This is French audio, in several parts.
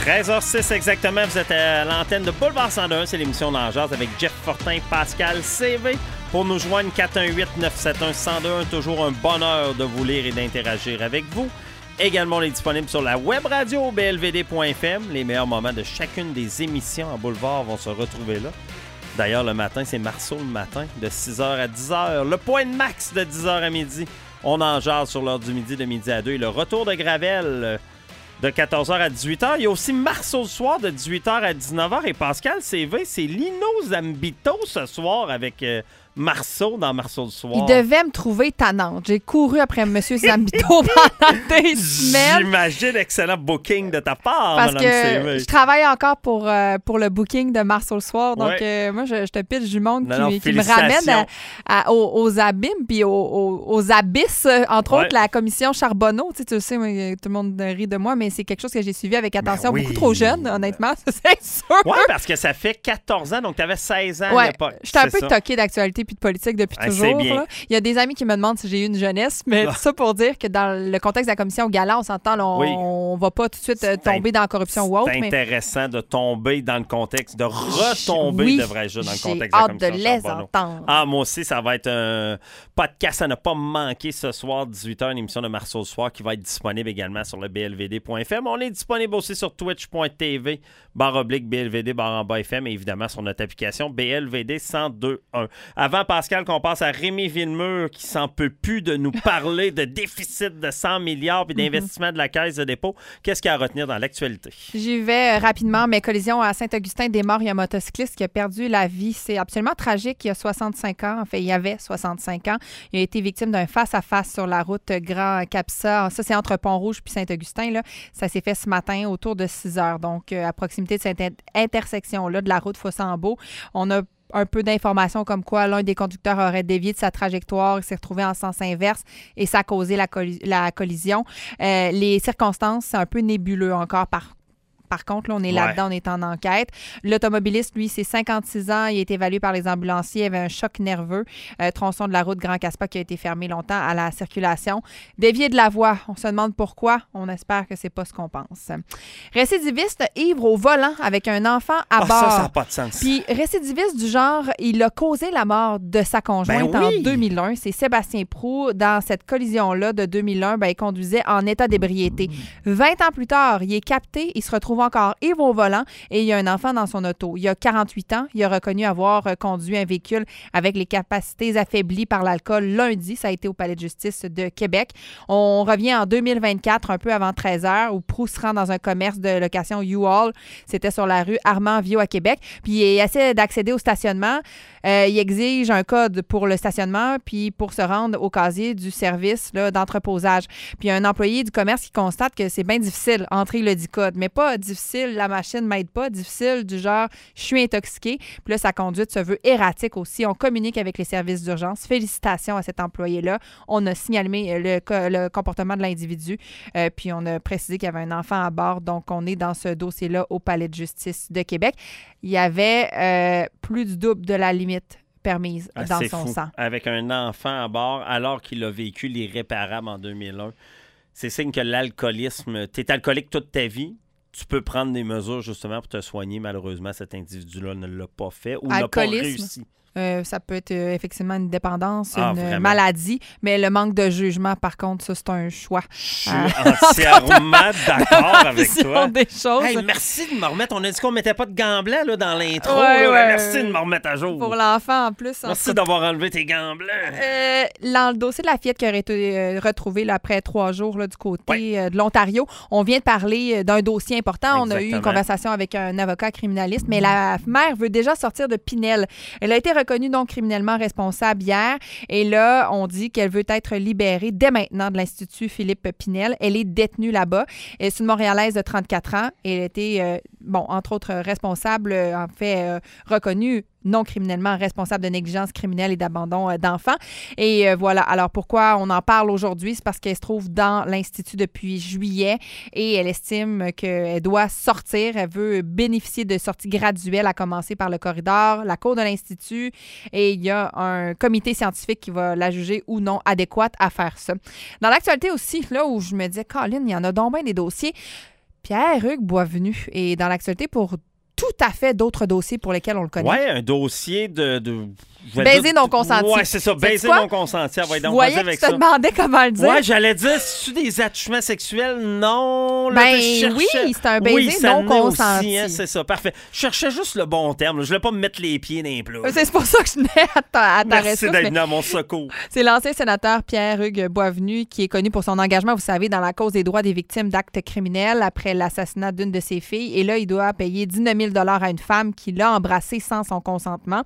13h06 exactement, vous êtes à l'antenne de Boulevard 101, c'est l'émission d'En Jazz avec Jeff Fortin, Pascal CV. Pour nous joindre, 418-971-1021, toujours un bonheur de vous lire et d'interagir avec vous. Également, on est disponible sur la web radio blvd.fm. Les meilleurs moments de chacune des émissions en Boulevard vont se retrouver là. D'ailleurs, le matin, c'est Marceau le matin, de 6h à 10h. Le point de max de 10h à midi. On en jase sur l'heure du midi, de midi à 2. Et le retour de Gravel de 14h à 18h. Il y a aussi Marceau le soir de 18h à 19h. Et Pascal CV, c'est Lino Zambito ce soir avec Marceau dans Marceau le soir. Il devait me trouver tannante. J'ai couru après M. Zambito pendant des semaines. J'imagine excellent booking de ta part, parce Mme que CV. je travaille encore pour le booking de Marceau le soir. Donc, moi, je te pitche du monde qui me ramène aux abîmes puis aux abysses. Entre autres, la commission Charbonneau. Tu le sais, tout le monde rit de moi, mais c'est quelque chose que j'ai suivi avec attention. Beaucoup trop jeune, honnêtement, c'est sûr. Oui, parce que ça fait 14 ans, donc tu avais 16 ans à l'époque. Je suis un peu toquée d'actualité puis de politique depuis toujours. Là. Il y a des amis qui me demandent si j'ai eu une jeunesse, mais tout ça pour dire que dans le contexte de la commission Gala, on s'entend, là, on va pas tout de suite tomber dans la corruption ou autre. C'est intéressant de tomber dans le contexte, de retomber, devrais-je, dans le contexte de la commission commission de les Charbonneau. entendre. Ah, moi aussi, ça va être un podcast à ne pas manquer ce soir, 18h, une émission de Marceau le soir qui va être disponible également sur le blvd.fm. On est disponible aussi sur twitch.tv, /BLVD/FM et évidemment sur notre application BLVD 1021. Avant, Pascal, qu'on passe à Rémi Villemur qui s'en peut plus de nous parler de déficit de 100 milliards puis d'investissement de la Caisse de dépôt. Qu'est-ce qu'il y a à retenir dans l'actualité? J'y vais rapidement. Mais collision à Saint-Augustin des Morts, il y a un motocycliste qui a perdu la vie. C'est absolument tragique. Il y a 65 ans. En fait, il y avait 65 ans. Il a été victime d'un face-à-face sur la route Grand Capsa. Ça, c'est entre Pont-Rouge puis Saint-Augustin. Là. Ça s'est fait ce matin autour de 6 heures. Donc, à proximité de cette intersection-là de la route Fossambeau. On a un peu d'informations comme quoi l'un des conducteurs aurait dévié de sa trajectoire, il s'est retrouvé en sens inverse et ça a causé la collision. Les circonstances, c'est un peu nébuleux encore Par contre, là, on est là-dedans, on est en enquête. L'automobiliste, lui, c'est 56 ans. Il a été évalué par les ambulanciers. Il avait un choc nerveux. Tronçon de la route Grand Caspa qui a été fermé longtemps à la circulation. Dévié de la voie. On se demande pourquoi. On espère que c'est pas ce qu'on pense. Récidiviste ivre au volant avec un enfant à bord. Ça n'a pas de sens. Puis récidiviste du genre, il a causé la mort de sa conjointe en 2001. C'est Sébastien Proulx. Dans cette collision-là de 2001, il conduisait en état d'ébriété. 20 ans plus tard, il est capté. Il se retrouve encore ivre au volant et il y a un enfant dans son auto. Il a 48 ans. Il a reconnu avoir conduit un véhicule avec les capacités affaiblies par l'alcool lundi. Ça a été au Palais de justice de Québec. On revient en 2024, un peu avant 13 heures, où Proulx se rend dans un commerce de location U-Haul. C'était sur la rue Armand-Viau à Québec. Puis il essaie d'accéder au stationnement. Il exige un code pour le stationnement puis pour se rendre au casier du service là, d'entreposage. Puis il y a un employé du commerce qui constate que c'est bien difficile d'entrer le dit code, mais pas difficile, la machine ne m'aide pas, difficile du genre je suis intoxiqué. Puis là, sa conduite se veut erratique aussi. On communique avec les services d'urgence. Félicitations à cet employé-là. On a signalé le comportement de l'individu puis on a précisé qu'il y avait un enfant à bord. Donc, on est dans ce dossier-là au Palais de justice de Québec. Il y avait plus du double de la limite permise dans son sang. Avec un enfant à bord, alors qu'il a vécu l'irréparable en 2001. C'est signe que l'alcoolisme... Tu es alcoolique toute ta vie, tu peux prendre des mesures justement pour te soigner. Malheureusement, cet individu-là ne l'a pas fait ou n'a pas réussi. Ça peut être effectivement une dépendance, une maladie, mais le manque de jugement, par contre, ça, c'est un choix. Je suis entièrement d'accord avec toi. Des choses. Hey, merci de me remettre. On a dit qu'on ne mettait pas de gants blancs là, dans l'intro. Merci de me remettre à jour. Pour l'enfant, en plus. Merci d'avoir enlevé tes gants blancs. Dans le dossier de la fillette qui aurait été retrouvée là, après 3 jours là, du côté de l'Ontario, on vient de parler d'un dossier important. Exactement. On a eu une conversation avec un avocat criminaliste, mais la mère veut déjà sortir de Pinel. Elle a été reconnue non criminellement responsable hier. Et là, on dit qu'elle veut être libérée dès maintenant de l'Institut Philippe Pinel. Elle est détenue là-bas. C'est une Montréalaise de 34 ans. Elle a été, entre autres, responsable, reconnue non criminellement responsable de négligence criminelle et d'abandon d'enfants. Et voilà. Alors, pourquoi on en parle aujourd'hui? C'est parce qu'elle se trouve dans l'Institut depuis juillet et elle estime qu'elle doit sortir. Elle veut bénéficier de sorties graduelles, à commencer par le corridor, la cour de l'Institut. Et il y a un comité scientifique qui va la juger ou non adéquate à faire ça. Dans l'actualité aussi, là où je me disais, Colin, il y en a donc bien des dossiers. Pierre-Hugues Boisvenu est dans l'actualité pour tout à fait d'autres dossiers pour lesquels on le connaît. Oui, un dossier de baiser non consenti. Oui, c'est ça, baiser non consenti. Je voyais que tu te demandais comment le dire. Oui, j'allais dire, c'est-tu des attouchements sexuels? Non. Là, oui, c'est un baiser non consenti. Aussi, hein, c'est ça, parfait. Je cherchais juste le bon terme. Je voulais pas me mettre les pieds dans les plats. C'est pour ça que je tenais à ta Merci d'être venu à mon secours. C'est l'ancien sénateur Pierre-Hugues Boisvenu qui est connu pour son engagement, vous savez, dans la cause des droits des victimes d'actes criminels après l'assassinat d'une de ses filles. Et là, il doit payer 19 000 à une femme qui l'a embrassé sans son consentement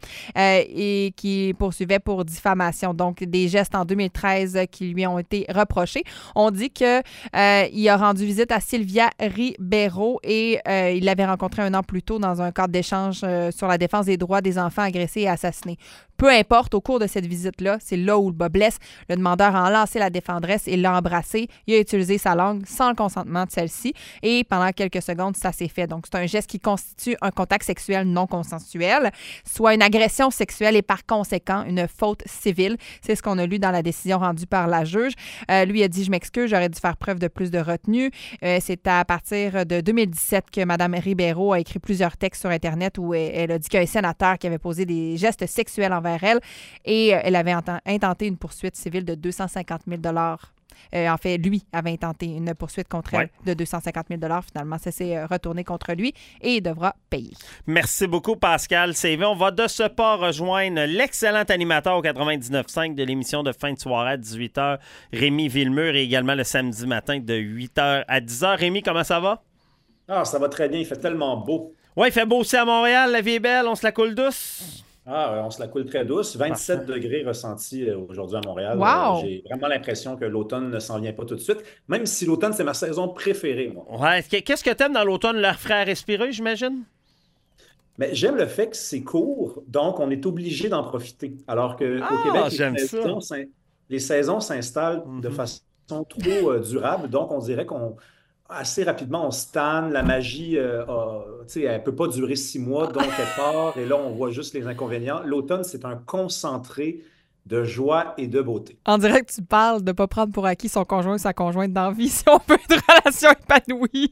et qui poursuivait pour diffamation. Donc, des gestes en 2013 qui lui ont été reprochés. On dit qu'il a rendu visite à Sylvia Ribeiro et il l'avait rencontrée un an plus tôt dans un cadre d'échange sur la défense des droits des enfants agressés et assassinés. Peu importe, au cours de cette visite-là, c'est là où le bas blesse. Le demandeur a enlacé la défendresse et l'a embrassée. Il a utilisé sa langue sans le consentement de celle-ci et pendant quelques secondes, ça s'est fait. Donc, c'est un geste qui constitue un contact sexuel non consensuel, soit une agression sexuelle et par conséquent une faute civile. C'est ce qu'on a lu dans la décision rendue par la juge. Lui a dit « Je m'excuse, j'aurais dû faire preuve de plus de retenue ». C'est à partir de 2017 que Mme Ribeiro a écrit plusieurs textes sur Internet où elle a dit qu'il y a un sénateur qui avait posé des gestes sexuels envers elle et elle avait intenté une poursuite civile de 250 000 en fait, lui avait intenté une poursuite contre elle de 250 000 Finalement, ça s'est retourné contre lui et il devra payer. Merci beaucoup, Pascal Sévé. On va de ce pas rejoindre l'excellent animateur au 99.5 de l'émission de fin de soirée à 18h, Rémi Villemur, et également le samedi matin de 8h à 10h. Rémi, comment ça va? Ah, ça va très bien. Il fait tellement beau. Oui, il fait beau aussi à Montréal. La vie est belle. On se la coule douce. Ah, on se la coule très douce. 27 degrés ressentis aujourd'hui à Montréal. Wow. J'ai vraiment l'impression que l'automne ne s'en vient pas tout de suite, même si l'automne, c'est ma saison préférée, moi. Ouais. Qu'est-ce que t'aimes dans l'automne? L'air frais à respirer, j'imagine? Mais j'aime le fait que c'est court, donc on est obligé d'en profiter. Alors qu'au Québec, les saisons s'installent de façon trop durable, donc on dirait qu'on assez rapidement, on se tanne, la magie, elle ne peut pas durer 6 mois, donc elle part, et là, on voit juste les inconvénients. L'automne, c'est un concentré de joie et de beauté. On dirait que tu parles de ne pas prendre pour acquis son conjoint ou sa conjointe dans la vie si on veut une relation épanouie.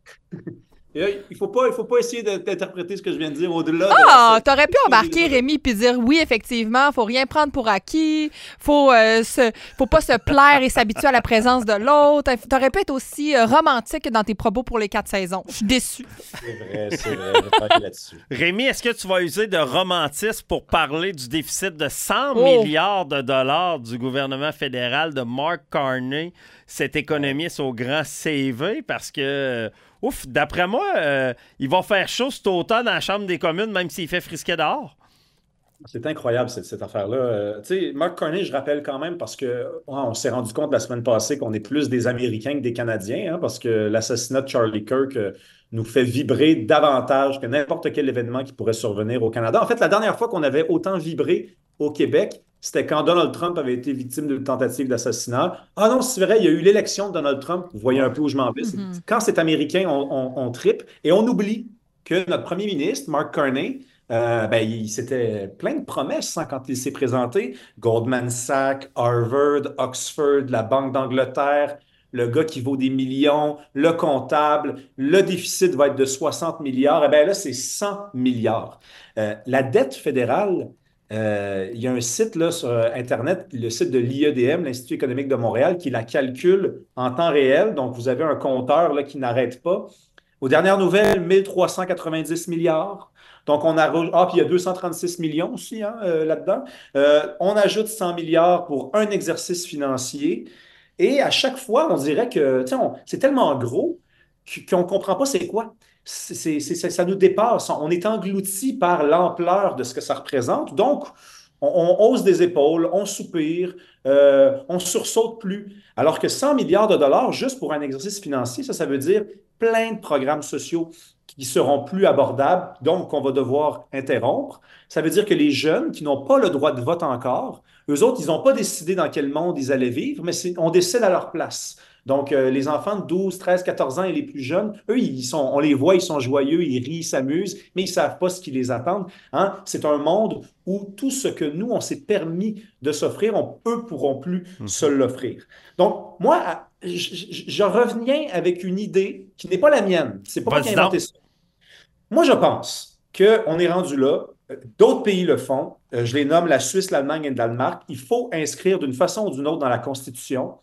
Et il faut pas essayer d'interpréter ce que je viens de dire au-delà de... t'aurais pu embarquer Rémi puis dire oui, effectivement, faut rien prendre pour acquis, faut pas se plaire et s'habituer à la présence de l'autre. T'aurais pu être aussi romantique dans tes propos pour les 4 saisons. Je suis déçue. C'est vrai, je vais travailler là-dessus. Rémi, est-ce que tu vas user de romantisme pour parler du déficit de 100 milliards de dollars du gouvernement fédéral de Mark Carney, cet économiste au grand CV, parce que... Ouf, d'après moi, il va faire chaud cet automne dans la Chambre des communes, même s'il fait frisquet dehors. C'est incroyable, cette affaire-là. Tu sais, Mark Carney, je rappelle quand même, parce qu'on s'est rendu compte la semaine passée qu'on est plus des Américains que des Canadiens, parce que l'assassinat de Charlie Kirk nous fait vibrer davantage que n'importe quel événement qui pourrait survenir au Canada. En fait, la dernière fois qu'on avait autant vibré au Québec, c'était quand Donald Trump avait été victime d'une tentative d'assassinat. Ah non, c'est vrai, il y a eu l'élection de Donald Trump. Vous voyez un peu où je m'en vais. Quand c'est américain, on trippe et on oublie que notre premier ministre, Mark Carney, il s'était plein de promesses quand il s'est présenté. Goldman Sachs, Harvard, Oxford, la Banque d'Angleterre, le gars qui vaut des millions, le comptable, le déficit va être de 60 milliards. Eh bien là, c'est 100 milliards. La dette fédérale, il y a un site là, sur Internet, le site de l'IEDM, l'Institut économique de Montréal, qui la calcule en temps réel. Donc, vous avez un compteur là, qui n'arrête pas. Aux dernières nouvelles, 1390 milliards. Donc, on a... puis il y a 236 millions aussi là-dedans. On ajoute 100 milliards pour un exercice financier. Et à chaque fois, on dirait que c'est tellement gros qu'on ne comprend pas c'est quoi. Ça nous dépasse. On est englouti par l'ampleur de ce que ça représente. Donc, on hausse des épaules, on soupire, on sursaute plus. Alors que 100 milliards de dollars, juste pour un exercice financier, ça veut dire plein de programmes sociaux qui seront plus abordables, donc qu'on va devoir interrompre. Ça veut dire que les jeunes qui n'ont pas le droit de vote encore, eux autres, ils n'ont pas décidé dans quel monde ils allaient vivre, mais on décide à leur place. Donc, les enfants de 12, 13, 14 ans et les plus jeunes, eux, on les voit, ils sont joyeux, ils rient, ils s'amusent, mais ils ne savent pas ce qui les attend. C'est un monde où tout ce que nous, on s'est permis de s'offrir, eux ne pourront plus se l'offrir. Donc, moi, je reviens avec une idée qui n'est pas la mienne. C'est pas moi qui ai Vas-y donc. inventé ça. Moi, je pense qu'on est rendu là. D'autres pays le font. Je les nomme la Suisse, l'Allemagne et le Danemark. Il faut inscrire d'une façon ou d'une autre dans la Constitution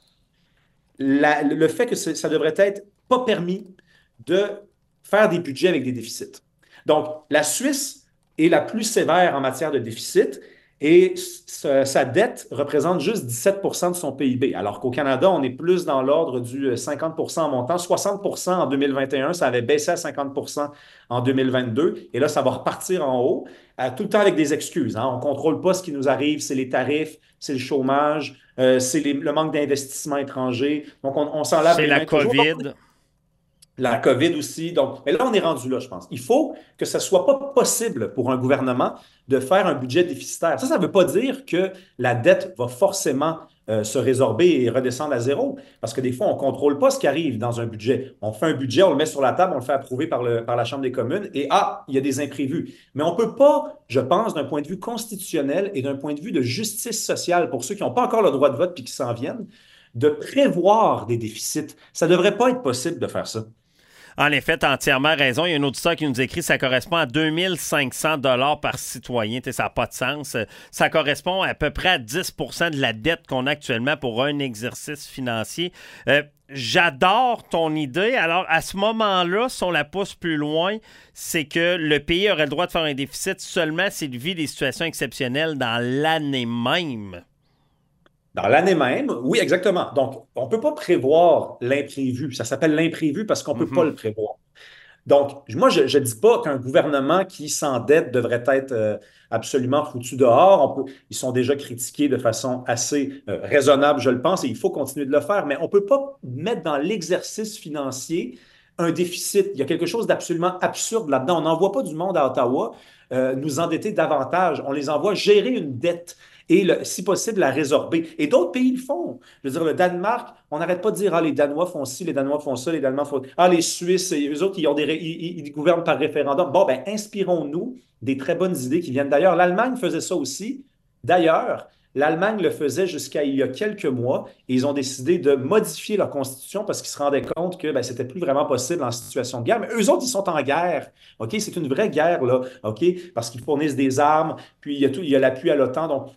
le fait que ça devrait être pas permis de faire des budgets avec des déficits. Donc, la Suisse est la plus sévère en matière de déficit et sa dette représente juste 17 de son PIB, alors qu'au Canada, on est plus dans l'ordre du 50 en montant, 60 en 2021, ça avait baissé à 50 en 2022, et là, ça va repartir en haut, tout le temps avec des excuses. Hein. On ne contrôle pas ce qui nous arrive, c'est les tarifs, c'est le chômage, c'est le manque d'investissement étranger. Donc, on s'en lave C'est les la mains toujours. COVID. La COVID aussi. Donc, mais là, on est rendu là, je pense. Il faut que ce ne soit pas possible pour un gouvernement de faire un budget déficitaire. Ça ne veut pas dire que la dette va forcément se résorber et redescendre à zéro. Parce que des fois, on ne contrôle pas ce qui arrive dans un budget. On fait un budget, on le met sur la table, on le fait approuver par la Chambre des communes et il y a des imprévus. Mais on ne peut pas, je pense, d'un point de vue constitutionnel et d'un point de vue de justice sociale pour ceux qui n'ont pas encore le droit de vote puis qui s'en viennent, de prévoir des déficits. Ça ne devrait pas être possible de faire ça. En effet, tu as entièrement raison. Il y a un auditeur qui nous écrit que ça correspond à 2500 $ par citoyen. Ça n'a pas de sens. Ça correspond à peu près à 10 de la dette qu'on a actuellement pour un exercice financier. J'adore ton idée. Alors, à ce moment-là, si on la pousse plus loin, c'est que le pays aurait le droit de faire un déficit seulement s'il vit des situations exceptionnelles dans l'année même. Dans l'année même, oui, exactement. Donc, on ne peut pas prévoir l'imprévu. Ça s'appelle l'imprévu parce qu'on ne peut pas le prévoir. Donc, moi, je ne dis pas qu'un gouvernement qui s'endette devrait être absolument foutu dehors. Ils sont déjà critiqués de façon assez raisonnable, je le pense, et il faut continuer de le faire. Mais on ne peut pas mettre dans l'exercice financier un déficit. Il y a quelque chose d'absolument absurde là-dedans. On n'envoie pas du monde à Ottawa nous endetter davantage. On les envoie gérer une dette et, si possible, la résorber. Et d'autres pays le font. Je veux dire, le Danemark, on n'arrête pas de dire, les Danois font ci, les Danois font ça, les Danois font... les Suisses, eux autres, ils gouvernent par référendum. Bon, ben, inspirons-nous des très bonnes idées qui viennent d'ailleurs. L'Allemagne faisait ça aussi. D'ailleurs, l'Allemagne le faisait jusqu'à il y a quelques mois et ils ont décidé de modifier leur constitution parce qu'ils se rendaient compte que c'était plus vraiment possible en situation de guerre. Mais eux autres, ils sont en guerre. OK? C'est une vraie guerre, là. OK? Parce qu'ils fournissent des armes, puis il y a l'appui à l'OTAN. Donc,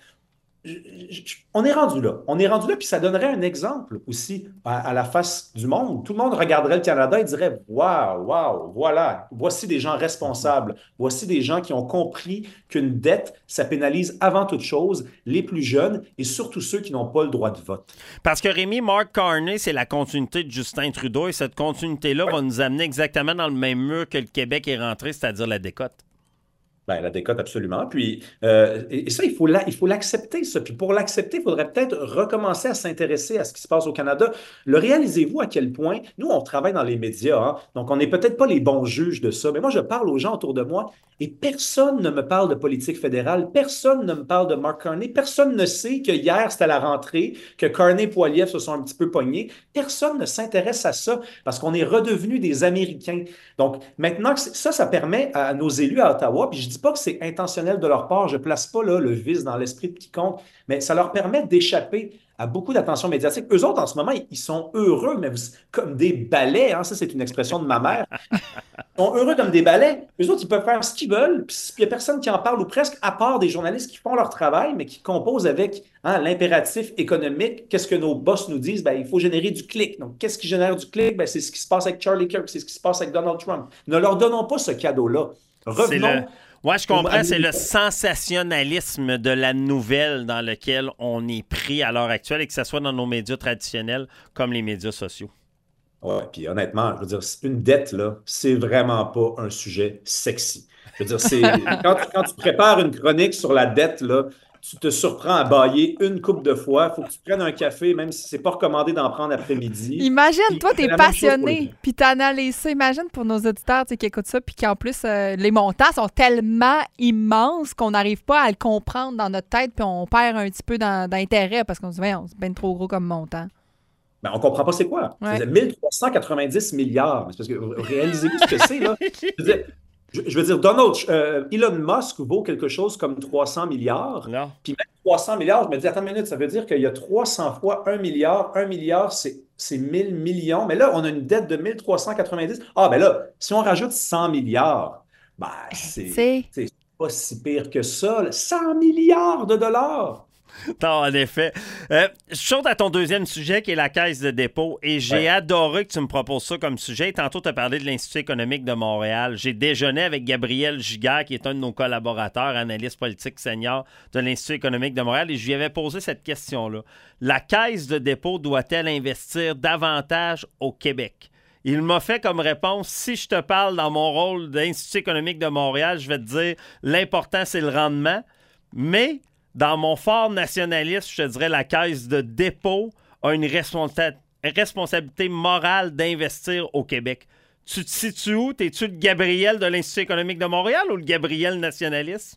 on est rendu là. On est rendu là, puis ça donnerait un exemple aussi à la face du monde. Tout le monde regarderait le Canada et dirait, waouh, waouh, voilà, voici des gens responsables, voici des gens qui ont compris qu'une dette, ça pénalise avant toute chose les plus jeunes et surtout ceux qui n'ont pas le droit de vote. Parce que Rémi, Mark Carney, c'est la continuité de Justin Trudeau et cette continuité-là va nous amener exactement dans le même mur que le Québec est rentré, c'est-à-dire la décote. Ben, la décote, absolument. Puis, et ça, il faut l'accepter, ça. Puis pour l'accepter, il faudrait peut-être recommencer à s'intéresser à ce qui se passe au Canada. Le réalisez-vous à quel point, nous, on travaille dans les médias, hein, donc on n'est peut-être pas les bons juges de ça, mais moi, je parle aux gens autour de moi et personne ne me parle de politique fédérale, personne ne me parle de Mark Carney, personne ne sait que hier, c'était la rentrée, que Carney et Poilievre se sont un petit peu pognés. Personne ne s'intéresse à ça parce qu'on est redevenus des Américains. Donc, maintenant, ça permet à nos élus à Ottawa, puis je dis pas que c'est intentionnel de leur part, je ne place pas là, le vice dans l'esprit de quiconque, mais ça leur permet d'échapper à beaucoup d'attention médiatique. Eux autres, en ce moment, ils sont heureux, mais comme des balais, hein, ça c'est une expression de ma mère, ils sont heureux comme des balais. Eux autres, ils peuvent faire ce qu'ils veulent, puis il n'y a personne qui en parle, ou presque, à part des journalistes qui font leur travail, mais qui composent avec l'impératif économique. Qu'est-ce que nos boss nous disent? Ben, il faut générer du clic. Donc, qu'est-ce qui génère du clic? Ben, c'est ce qui se passe avec Charlie Kirk, c'est ce qui se passe avec Donald Trump. Ne leur donnons pas ce cadeau-là. Revenons... Oui, je comprends. C'est le sensationnalisme de la nouvelle dans lequel on est pris à l'heure actuelle, et que ce soit dans nos médias traditionnels comme les médias sociaux. Oui, puis honnêtement, je veux dire, une dette, là, c'est vraiment pas un sujet sexy. Je veux dire, quand tu prépares une chronique sur la dette, là, tu te surprends à bâiller une couple de fois. Il faut que tu prennes un café, même si c'est pas recommandé d'en prendre après-midi. Imagine, toi, t'es passionné, puis t'analyses ça. Imagine pour nos auditeurs qui écoutent ça, puis qu'en plus, les montants sont tellement immenses qu'on n'arrive pas à le comprendre dans notre tête, puis on perd un petit peu d'intérêt parce qu'on se dit, c'est bien trop gros comme montant. Ben, on ne comprend pas c'est quoi. Ouais. C'est 1390 milliards. C'est parce que réalisez-vous ce que c'est, là. Je veux dire, Elon Musk vaut quelque chose comme 300 milliards. Non. Puis même 300 milliards, je me dis, attends une minute, ça veut dire qu'il y a 300 fois 1 milliard. 1 milliard, c'est 1000 millions. Mais là, on a une dette de 1390. Ah, ben là, si on rajoute 100 milliards, ben, Tu sais, c'est pas si pire que ça, là. 100 milliards de dollars. Non, en effet. Je saute à ton deuxième sujet qui est la caisse de dépôt et j'ai Ouais. adoré que tu me proposes ça comme sujet. Tantôt, tu as parlé de l'Institut économique de Montréal. J'ai déjeuné avec Gabriel Giguère, qui est un de nos collaborateurs, analyste politique senior de l'Institut économique de Montréal, et je lui avais posé cette question-là. La caisse de dépôt doit-elle investir davantage au Québec? Il m'a fait comme réponse, si je te parle dans mon rôle d'Institut économique de Montréal, je vais te dire, l'important, c'est le rendement, mais dans mon fort nationalisme, je te dirais la caisse de dépôt a une responsabilité morale d'investir au Québec. Tu te situes où? T'es-tu le Gabriel de l'Institut économique de Montréal ou le Gabriel nationaliste?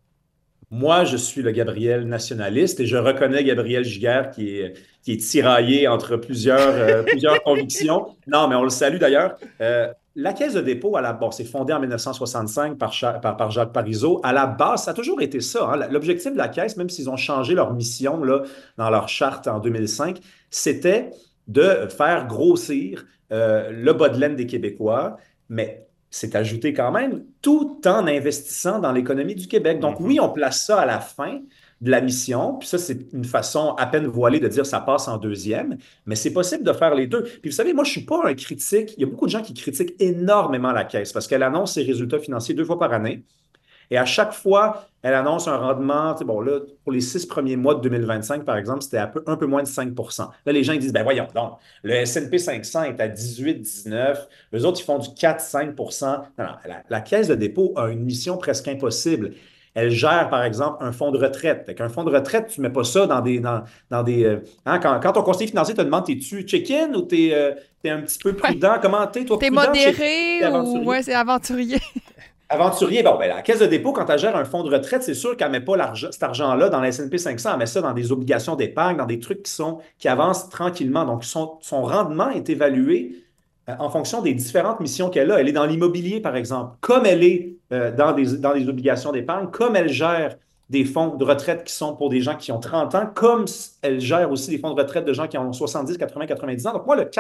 Moi, je suis le Gabriel nationaliste et je reconnais Gabriel Giguère qui est tiraillé entre plusieurs convictions. Non, mais on le salue d'ailleurs. La Caisse de dépôt, bon, c'est fondé en 1965 par Jacques Parizeau. À la base, ça a toujours été ça, hein. L'objectif de la Caisse, même s'ils ont changé leur mission là, dans leur charte en 2005, c'était de faire grossir le bas de laine des Québécois, mais c'est ajouté quand même, tout en investissant dans l'économie du Québec. Donc Mhm. oui, on place ça à la fin de la mission, puis ça, c'est une façon à peine voilée de dire ça passe en deuxième, mais c'est possible de faire les deux. Puis vous savez, moi, je ne suis pas un critique. Il y a beaucoup de gens qui critiquent énormément la Caisse parce qu'elle annonce ses résultats financiers 2 fois par année. Et à chaque fois, elle annonce un rendement, tu sais, bon, là, pour les 6 premiers mois de 2025, par exemple, c'était un peu moins de 5%. Là, les gens ils disent, ben voyons donc, le S&P 500 est à 18-19, eux autres, ils font du 4-5%. Non, non, la Caisse de dépôt a une mission presque impossible. Elle gère, par exemple, un fonds de retraite. Fait qu'un fonds de retraite, tu ne mets pas ça dans des hein, quand ton conseiller financier te demande, t'es-tu check-in ou t'es un petit peu ouais. prudent? Comment t'es, toi, T'es prudent, check-in, t'es modéré ou aventurier? ouais, c'est aventurier. Aventurier, bon, ben, la caisse de dépôt, quand elle gère un fonds de retraite, c'est sûr qu'elle ne met pas cet argent-là dans la S&P 500, elle met ça dans des obligations d'épargne, dans des trucs qui avancent tranquillement. Donc, son rendement est évalué en fonction des différentes missions qu'elle a. Elle est dans l'immobilier, par exemple, comme elle est dans des obligations d'épargne, comme elle gère des fonds de retraite qui sont pour des gens qui ont 30 ans, comme elle gère aussi des fonds de retraite de gens qui ont 70, 80, 90 ans. Donc, moi, le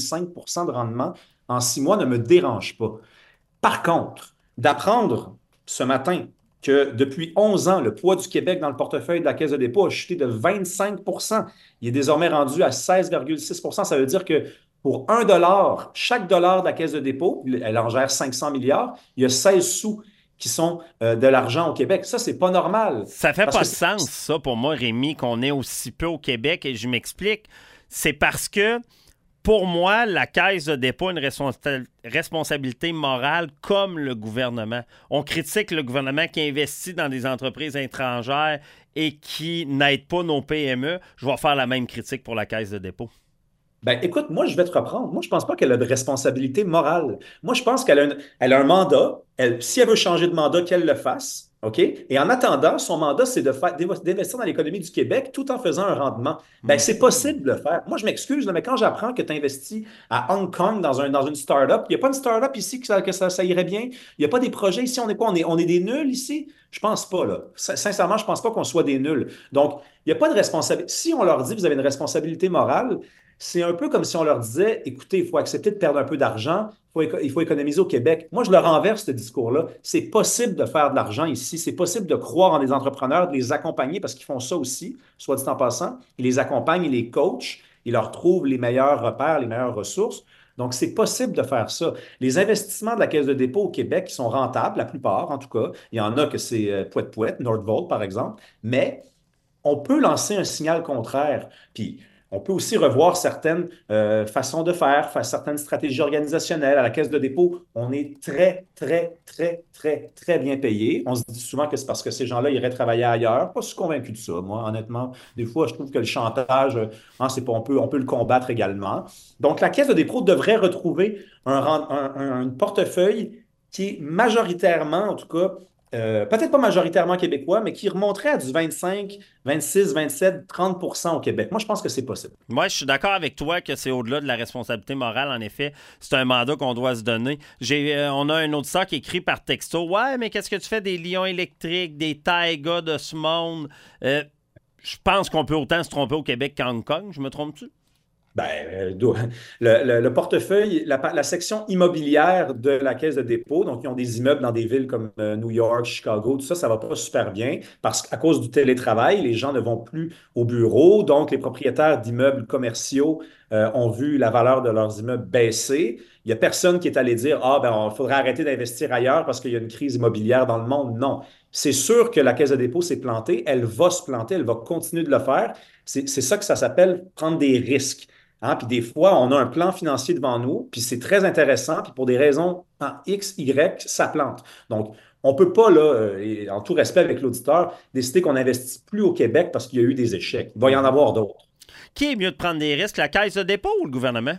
4,5 de rendement en 6 mois ne me dérange pas. Par contre, d'apprendre ce matin que depuis 11 ans, le poids du Québec dans le portefeuille de la Caisse de dépôt a chuté de 25. Il est désormais rendu à 16,6. Ça veut dire que pour 1 dollar, chaque dollar de la Caisse de dépôt, elle en gère 500 milliards, il y a 16 sous qui sont de l'argent au Québec. Ça, c'est pas normal. Ça fait Parce pas que de sens, ça, pour moi, Rémi, qu'on ait aussi peu au Québec, et je m'explique. C'est parce que pour moi, la Caisse de dépôt a une responsabilité morale comme le gouvernement. On critique le gouvernement qui investit dans des entreprises étrangères et qui n'aide pas nos PME. Je vais faire la même critique pour la Caisse de dépôt. ben, écoute, moi, je vais te reprendre. Moi, je ne pense pas qu'elle a de responsabilité morale. Moi, je pense elle a un mandat. Si elle veut changer de mandat, qu'elle le fasse. OK? Et en attendant, son mandat, c'est d'investir dans l'économie du Québec tout en faisant un rendement. Ben, c'est possible de le faire. Moi, je m'excuse, là, mais quand j'apprends que tu investis à Hong Kong dans une start-up, il n'y a pas une start-up ici que ça irait bien. Il n'y a pas des projets ici. On est quoi? On est des nuls ici? Je pense pas, là. Sincèrement, je pense pas qu'on soit des nuls. Donc, il n'y a pas de responsabilité. Si on leur dit, vous avez une responsabilité morale, c'est un peu comme si on leur disait, écoutez, il faut accepter de perdre un peu d'argent, il faut économiser au Québec. Moi, je leur renverse ce discours-là. C'est possible de faire de l'argent ici, c'est possible de croire en des entrepreneurs, de les accompagner parce qu'ils font ça aussi, soit dit en passant. Ils les accompagnent, ils les coachent, ils leur trouvent les meilleurs repères, les meilleures ressources. Donc, c'est possible de faire ça. Les investissements de la Caisse de dépôt au Québec qui sont rentables, la plupart en tout cas, il y en a que c'est Pouet-Pouet, Nordvolt par exemple, mais on peut lancer un signal contraire. Puis, on peut aussi revoir certaines façons de faire, certaines stratégies organisationnelles. À la Caisse de dépôt, on est très, très, très, très, très bien payé. On se dit souvent que c'est parce que ces gens-là iraient travailler ailleurs. Pas si convaincu de ça, moi, honnêtement. Des fois, je trouve que le chantage, hein, c'est pas, on peut le combattre également. Donc, la Caisse de dépôt devrait retrouver un portefeuille qui est majoritairement, en tout cas, peut-être pas majoritairement québécois, mais qui remonterait à du 25, 26, 27, 30% au Québec. Moi, je pense que c'est possible. Moi, je suis d'accord avec toi que c'est au-delà de la responsabilité morale. En effet, c'est un mandat qu'on doit se donner. On a un auditeur qui écrit par texto. Ouais, mais qu'est-ce que tu fais des lions électriques, des taïgas de ce monde? Je pense qu'on peut autant se tromper au Québec qu'à Hong Kong. Je me trompe-tu? Ben, le portefeuille, la section immobilière de la Caisse de dépôt, donc ils ont des immeubles dans des villes comme New York, Chicago, tout ça, ça va pas super bien parce qu'à cause du télétravail, les gens ne vont plus au bureau, donc les propriétaires d'immeubles commerciaux ont vu la valeur de leurs immeubles baisser. Il n'y a personne qui est allé dire, ah, ben, il faudrait arrêter d'investir ailleurs parce qu'il y a une crise immobilière dans le monde. Non. C'est sûr que la Caisse de dépôt s'est plantée, elle va se planter, elle va continuer de le faire. C'est ça que ça s'appelle prendre des risques. Hein? Puis des fois, on a un plan financier devant nous, puis c'est très intéressant, puis pour des raisons en X, Y, ça plante. Donc, on ne peut pas, là, et en tout respect avec l'auditeur, décider qu'on n'investit plus au Québec parce qu'il y a eu des échecs. Il va y en avoir d'autres. Qui est mieux de prendre des risques, la Caisse de dépôt ou le gouvernement?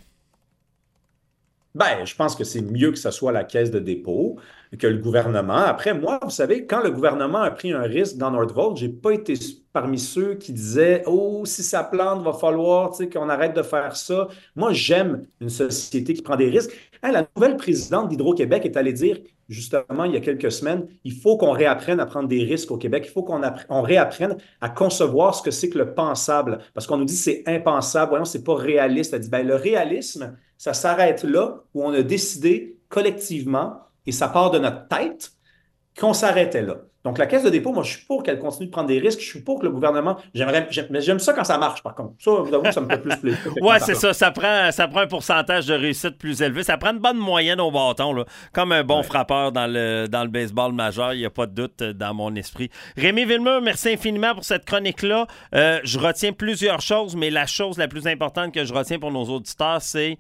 Ben, je pense que c'est mieux que ce soit la Caisse de dépôt que le gouvernement. Après, moi, vous savez, quand le gouvernement a pris un risque dans Nordvolt, je n'ai pas été parmi ceux qui disaient, oh, si ça plante, va falloir qu'on arrête de faire ça. Moi, j'aime une société qui prend des risques. Hein, la nouvelle présidente d'Hydro-Québec est allée dire, justement, il y a quelques semaines, il faut qu'on réapprenne à prendre des risques au Québec. Il faut qu'on réapprenne à concevoir ce que c'est que le pensable. Parce qu'on nous dit que c'est impensable. Voyons, c'est pas réaliste. Elle dit, ben, le réalisme, ça s'arrête là où on a décidé collectivement, et ça part de notre tête, qu'on s'arrêtait là. Donc, la Caisse de dépôt, moi, je suis pour qu'elle continue de prendre des risques. Je suis pour que le gouvernement... Mais j'aime ça quand ça marche, par contre. Ça, vous avouez, ça me fait plus plaisir. Oui, c'est ça. Ça prend un pourcentage de réussite plus élevé. Ça prend une bonne moyenne au bâton, là. Comme un bon frappeur dans le baseball majeur. Il n'y a pas de doute dans mon esprit. Rémi Villemur, merci infiniment pour cette chronique-là. Je retiens plusieurs choses, mais la chose la plus importante que je retiens pour nos auditeurs, c'est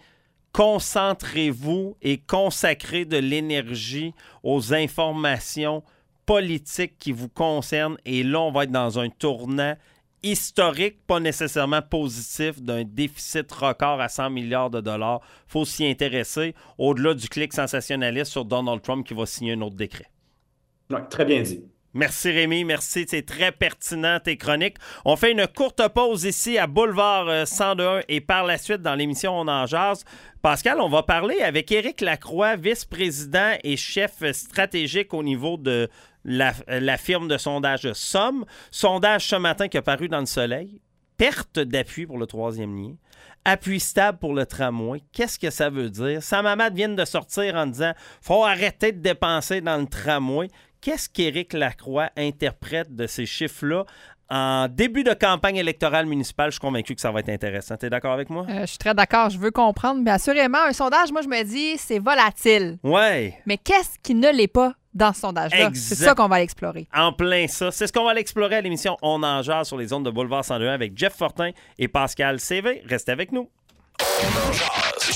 concentrez-vous et consacrez de l'énergie aux informations politiques qui vous concernent. Et là, on va être dans un tournant historique, pas nécessairement positif, d'un déficit record à 100 milliards de dollars. Il faut s'y intéresser, au-delà du clic sensationnaliste sur Donald Trump qui va signer un autre décret. Ouais, très bien dit. Merci Rémi, merci, c'est très pertinent tes chroniques. On fait une courte pause ici à Boulevard 102.1 et par la suite dans l'émission On en jase. Pascal, on va parler avec Éric Lacroix, vice-président et chef stratégique au niveau de la firme de sondage Somme. Sondage ce matin qui a paru dans le Soleil. Perte d'appui pour le troisième lien. Appui stable pour le tramway. Qu'est-ce que ça veut dire? Sam Hamad vient de sortir en disant « Faut arrêter de dépenser dans le tramway ». Qu'est-ce qu'Éric Lacroix interprète de ces chiffres-là? En début de campagne électorale municipale, je suis convaincu que ça va être intéressant. Tu es d'accord avec moi? Je suis très d'accord. Je veux comprendre. Mais assurément, un sondage, moi, je me dis, c'est volatile. Oui. Mais qu'est-ce qui ne l'est pas dans ce sondage-là? C'est ça qu'on va l'explorer. En plein ça. C'est ce qu'on va l'explorer à l'émission On en jase sur les ondes de Boulevard 102.1 avec Jeff Fortin et Pascal CV. Restez avec nous.